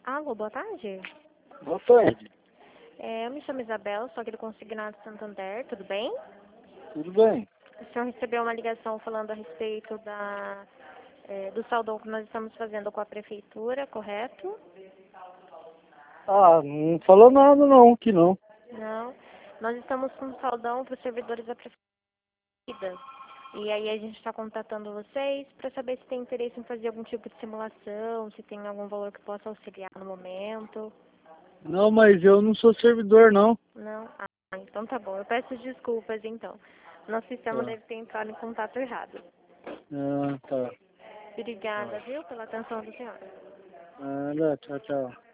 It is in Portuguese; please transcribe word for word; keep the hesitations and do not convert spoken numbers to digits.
Alô, boa tarde. Boa tarde. É, eu me chamo Isabel, sou aqui do Consignado Santander, tudo bem? Tudo bem? O senhor recebeu uma ligação falando a respeito da, é, do saldão que nós estamos fazendo com a prefeitura, correto? Ah, não falou nada não, que não. Não. Nós estamos com um saldão para os servidores da prefeitura. E aí a gente está contatando vocês para saber se tem interesse em fazer algum tipo de simulação, se tem algum valor que possa auxiliar no momento. Não, mas eu não sou servidor não. Não? Ah, então tá bom. Eu peço desculpas então. Nosso sistema Tá. deve ter entrado em contato errado. Ah, tá. Obrigada, Tá. viu, pela atenção do senhor. Ah, tchau, tchau.